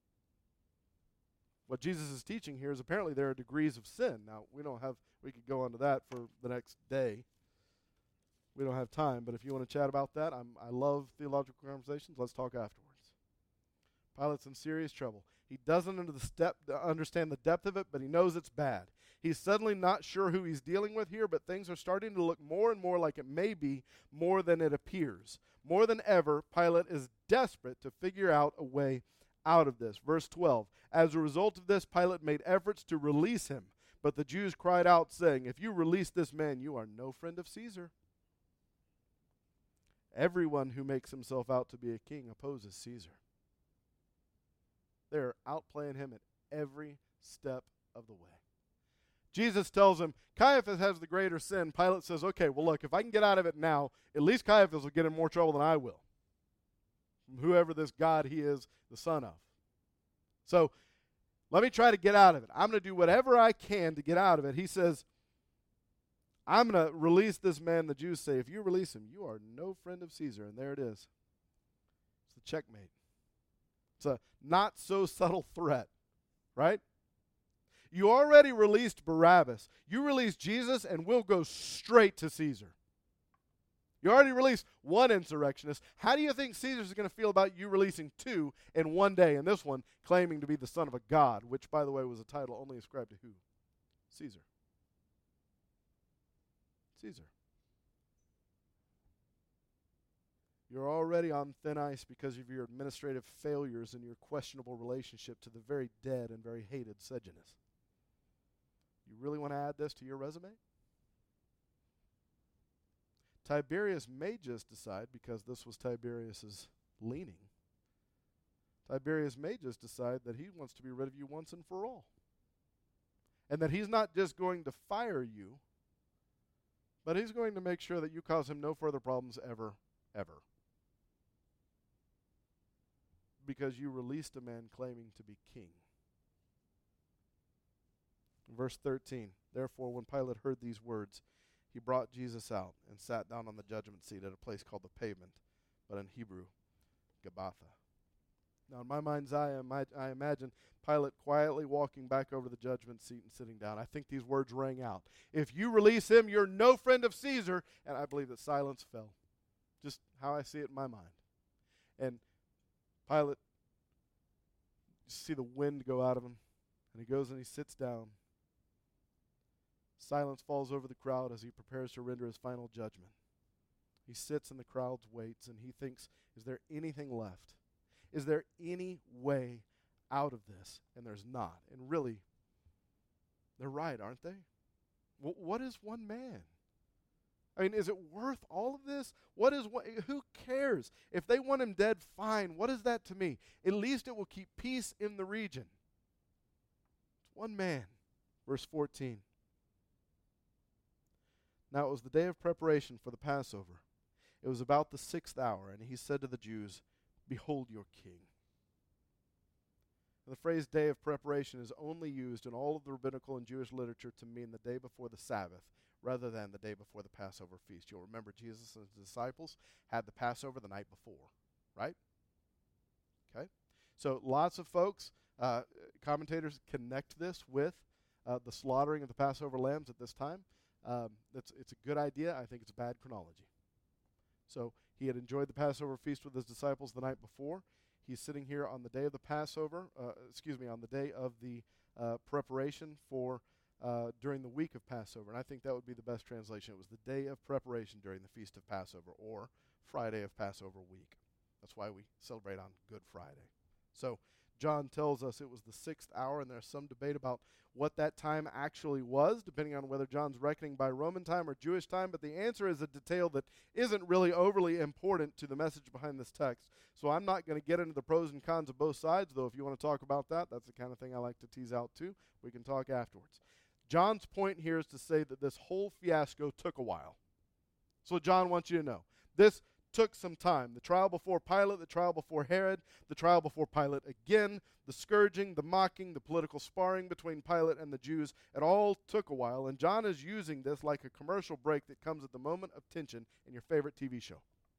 what Jesus is teaching here is apparently there are degrees of sin. Now, we don't have, we could go into that for the next day. We don't have time, but if you want to chat about that, I'm, I love theological conversations. Let's talk afterwards. Pilate's in serious trouble. He doesn't under the step, understand the depth of it, but he knows it's bad. He's suddenly not sure who he's dealing with here, but things are starting to look more and more like it may be more than it appears. More than ever, Pilate is desperate to figure out a way out of this. Verse twelve, as a result of this, Pilate made efforts to release him, but the Jews cried out, saying, if you release this man, you are no friend of Caesar. Everyone who makes himself out to be a king opposes Caesar. They're outplaying him at every step of the way. Jesus tells him, Caiaphas has the greater sin. Pilate says, okay, well, look, if I can get out of it now, at least Caiaphas will get in more trouble than I will. From whoever this God he is the son of. So, let me try to get out of it. I'm going to do whatever I can to get out of it. He says, I'm going to release this man. The Jews say, if you release him, you are no friend of Caesar. And there it is. It's the checkmate. It's a not so subtle threat, right? You already released Barabbas. You release Jesus and we'll go straight to Caesar. You already released one insurrectionist. How do you think Caesar's going to feel about you releasing two in one day, and this one claiming to be the son of a god, which, by the way, was a title only ascribed to who? Caesar. Caesar. You're already on thin ice because of your administrative failures and your questionable relationship to the very dead and very hated Sejanus. You really want to add this to your resume? Tiberius may just decide, because this was Tiberius's leaning, Tiberius may just decide that he wants to be rid of you once and for all. And that he's not just going to fire you, but he's going to make sure that you cause him no further problems ever, ever. Because you released a man claiming to be king. Verse thirteen, therefore when Pilate heard these words, he brought Jesus out and sat down on the judgment seat at a place called the Pavement, but in Hebrew, Gabbatha. Now in my mind's eye, I imagine Pilate quietly walking back over the judgment seat and sitting down. I think these words rang out. If you release him, you're no friend of Caesar. And I believe that silence fell. Just how I see it in my mind. And Pilate, you see the wind go out of him, and he goes and he sits down. Silence falls over the crowd as he prepares to render his final judgment. He sits and the crowd waits, and he thinks, is there anything left? Is there any way out of this? And there's not. And really, they're right, aren't they? W- what is one man? I mean, is it worth all of this? What is what? Who cares? If they want him dead, fine. What is that to me? At least it will keep peace in the region. It's one man. Verse fourteen. Now it was the day of preparation for the Passover. It was about the sixth hour, and he said to the Jews, behold your king. And the phrase day of preparation is only used in all of the rabbinical and Jewish literature to mean the day before the Sabbath, rather than the day before the Passover feast. You'll remember Jesus and his disciples had the Passover the night before, right? Okay? So lots of folks, uh, commentators connect this with uh, the slaughtering of the Passover lambs at this time. Um, it's, it's a good idea. I think it's bad chronology. So he had enjoyed the Passover feast with his disciples the night before. He's sitting here on the day of the Passover, uh, excuse me, on the day of the uh, preparation for uh, during the week of Passover. And I think that would be the best translation. It was the day of preparation during the feast of Passover, or Friday of Passover week. That's why we celebrate on Good Friday. So John tells us it was the sixth hour, and there's some debate about what that time actually was, depending on whether John's reckoning by Roman time or Jewish time, but the answer is a detail that isn't really overly important to the message behind this text. So I'm not going to get into the pros and cons of both sides, though if you want to talk about that, that's the kind of thing I like to tease out too. We can talk afterwards. John's point here is to say that this whole fiasco took a while. So John wants you to know. This took some time. The trial before Pilate, the trial before Herod, the trial before Pilate again, the scourging, the mocking, the political sparring between Pilate and the Jews, it all took a while, and John is using this like a commercial break that comes at the moment of tension in your favorite T V show.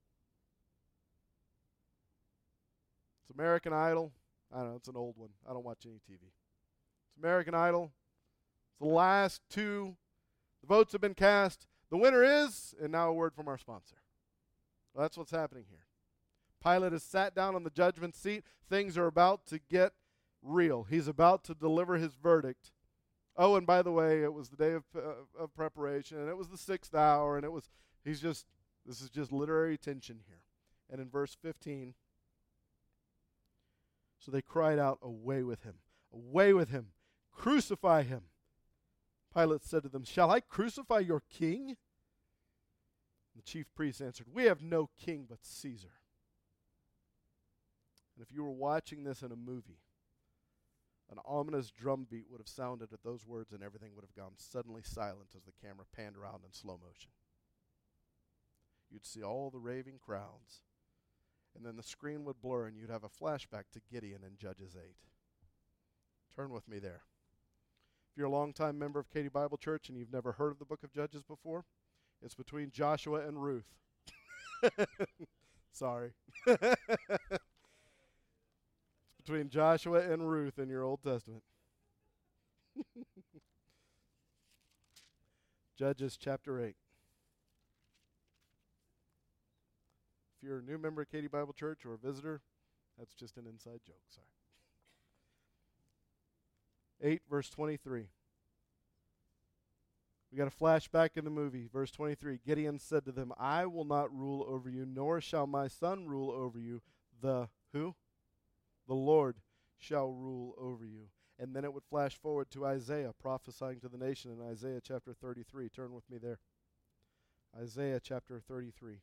It's American Idol. I don't know, it's an old one. I don't watch any T V. It's American Idol. It's the last two. The votes have been cast. The winner is, and now a word from our sponsor. Well, that's what's happening here. Pilate has sat down on the judgment seat. Things are about to get real. He's about to deliver his verdict. Oh, and by the way, it was the day of, uh, of preparation, and it was the sixth hour, and it was, he's just, this is just literary tension here. And in verse fifteen, so they cried out, away with him, away with him, crucify him. Pilate said to them, shall I crucify your king? The chief priests answered, we have no king but Caesar. And if you were watching this in a movie, an ominous drumbeat would have sounded at those words, and everything would have gone suddenly silent as the camera panned around in slow motion. You'd see all the raving crowds, and then the screen would blur, and you'd have a flashback to Gideon in Judges eight. Turn with me there. If you're a longtime member of Katy Bible Church and you've never heard of the book of Judges before, it's between Joshua and Ruth. Sorry. It's between Joshua and Ruth in your Old Testament. Judges chapter eight. If you're a new member of Katy Bible Church or a visitor, that's just an inside joke. Sorry. eight verse twenty-three. We got a flashback in the movie, verse twenty-three. Gideon said to them, I will not rule over you, nor shall my son rule over you. The who? The Lord shall rule over you. And then it would flash forward to Isaiah prophesying to the nation in Isaiah chapter thirty-three. Turn with me there. Isaiah chapter thirty-three.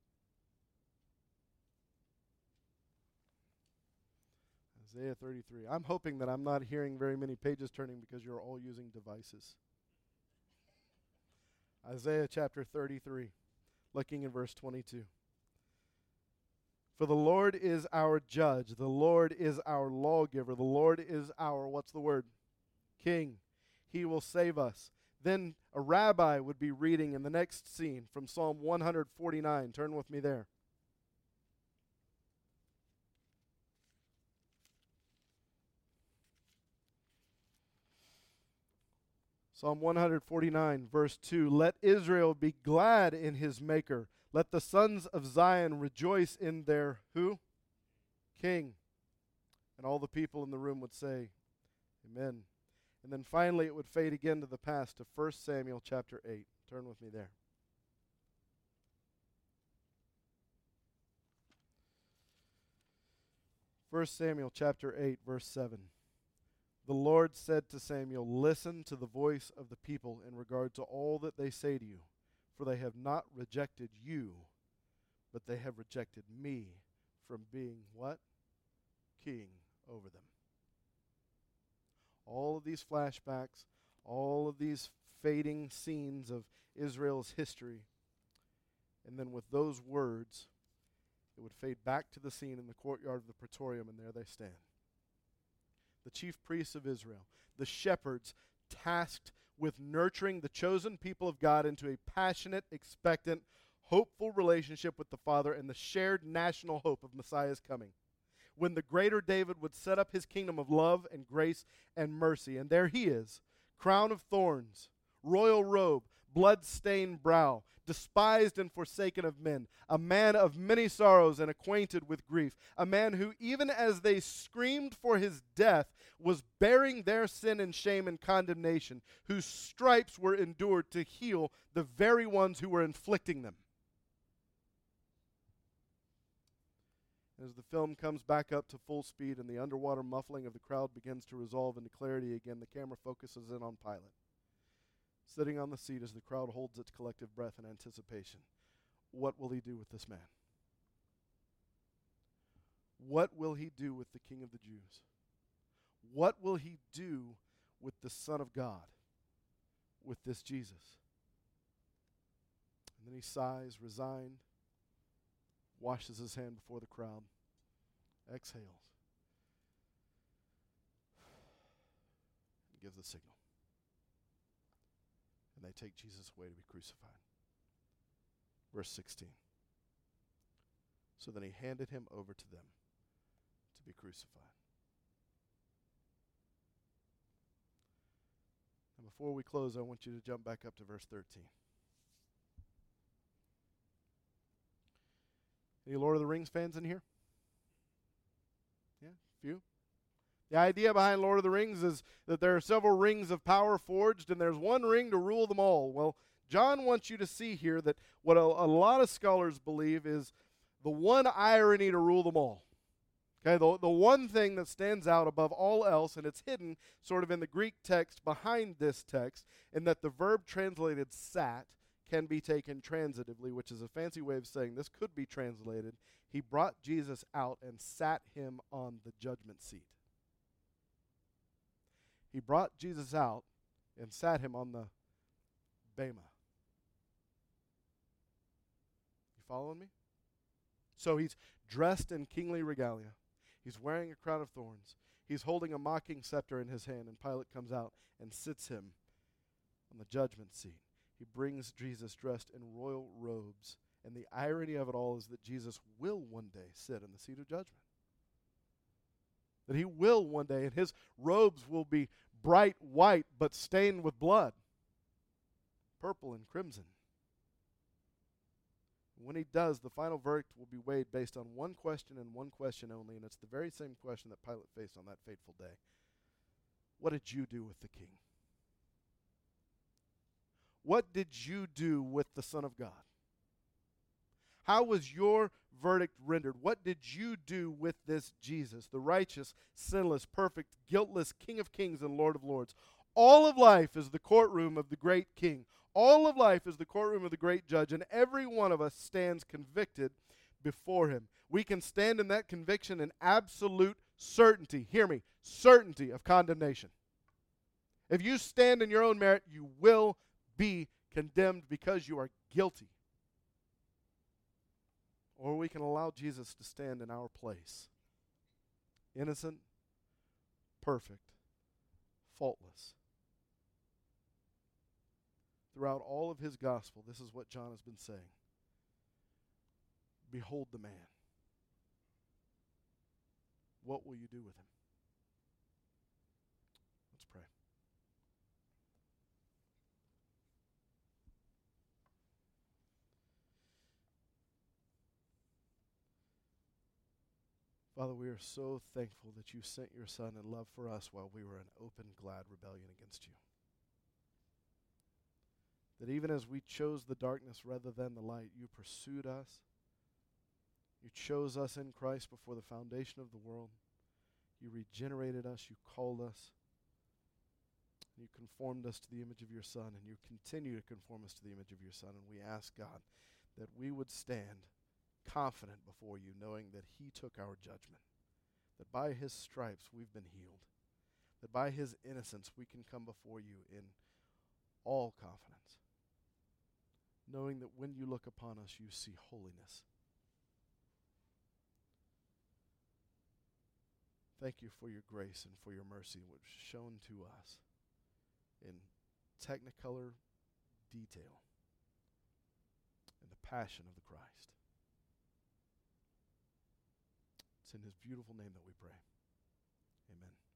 Isaiah thirty-three. I'm hoping that I'm not hearing very many pages turning because you're all using devices. Isaiah chapter thirty-three, looking in verse twenty-two. For the Lord is our judge, the Lord is our lawgiver, the Lord is our, what's the word? King. He will save us. Then a rabbi would be reading in the next scene from Psalm one forty-nine. Turn with me there. Psalm one forty-nine, verse two. Let Israel be glad in his maker. Let the sons of Zion rejoice in their who? King. And all the people in the room would say, Amen. And then finally it would fade again to the past to First Samuel chapter eight. Turn with me there. First Samuel chapter eight, verse seven. The Lord said to Samuel, listen to the voice of the people in regard to all that they say to you, for they have not rejected you, but they have rejected me from being what? King over them. All of these flashbacks, all of these fading scenes of Israel's history, and then with those words, it would fade back to the scene in the courtyard of the Praetorium, and there they stand. The chief priests of Israel, the shepherds tasked with nurturing the chosen people of God into a passionate, expectant, hopeful relationship with the Father and the shared national hope of Messiah's coming. When the greater David would set up his kingdom of love and grace and mercy. And there he is, crown of thorns, royal robe, blood-stained brow, despised and forsaken of men, a man of many sorrows and acquainted with grief, a man who, even as they screamed for his death, was bearing their sin and shame and condemnation, whose stripes were endured to heal the very ones who were inflicting them. As the film comes back up to full speed and the underwater muffling of the crowd begins to resolve into clarity again, the camera focuses in on Pilate, sitting on the seat as the crowd holds its collective breath in anticipation. What will he do with this man? What will he do with the King of the Jews? What will he do with the Son of God, with this Jesus? And then he sighs, resigned, washes his hand before the crowd, exhales, and gives the signal. And they take Jesus away to be crucified. Verse sixteen. So then he handed him over to them to be crucified. And before we close, I want you to jump back up to verse thirteen. Any Lord of the Rings fans in here? Yeah, few. The idea behind Lord of the Rings is that there are several rings of power forged, and there's one ring to rule them all. Well, John wants you to see here that what a, a lot of scholars believe is the one irony to rule them all. Okay, the, the one thing that stands out above all else, and it's hidden sort of in the Greek text behind this text, in that the verb translated sat can be taken transitively, which is a fancy way of saying this could be translated, he brought Jesus out and sat him on the judgment seat. He brought Jesus out and sat him on the bema. You following me? So he's dressed in kingly regalia. He's wearing a crown of thorns. He's holding a mocking scepter in his hand, and Pilate comes out and sits him on the judgment seat. He brings Jesus dressed in royal robes. And the irony of it all is that Jesus will one day sit in the seat of judgment. That he will one day, and his robes will be bright white but stained with blood, purple and crimson. When he does, the final verdict will be weighed based on one question and one question only, and it's the very same question that Pilate faced on that fateful day. What did you do with the king? What did you do with the Son of God? How was your verdict rendered? What did you do with this Jesus, the righteous, sinless, perfect, guiltless King of kings and Lord of lords? All of life is the courtroom of the great King. All of life is the courtroom of the great judge, and every one of us stands convicted before him. We can stand in that conviction in absolute certainty. Hear me, certainty of condemnation. If you stand in your own merit, you will be condemned because you are guilty. Or we can allow Jesus to stand in our place. Innocent, perfect, faultless. Throughout all of his gospel, this is what John has been saying. Behold the man. What will you do with him? Let's pray. Father, we are so thankful that you sent your Son in love for us while we were in open, glad rebellion against you. That even as we chose the darkness rather than the light, you pursued us. You chose us in Christ before the foundation of the world. You regenerated us. You called us. You conformed us to the image of your Son, and you continue to conform us to the image of your Son. And we ask, God, that we would stand confident before you, knowing that he took our judgment, that by his stripes we've been healed, that by his innocence we can come before you in all confidence, knowing that when you look upon us, you see holiness. Thank you for your grace and for your mercy, which was shown to us in technicolor detail in the passion of the Christ. It's in his beautiful name that we pray. Amen.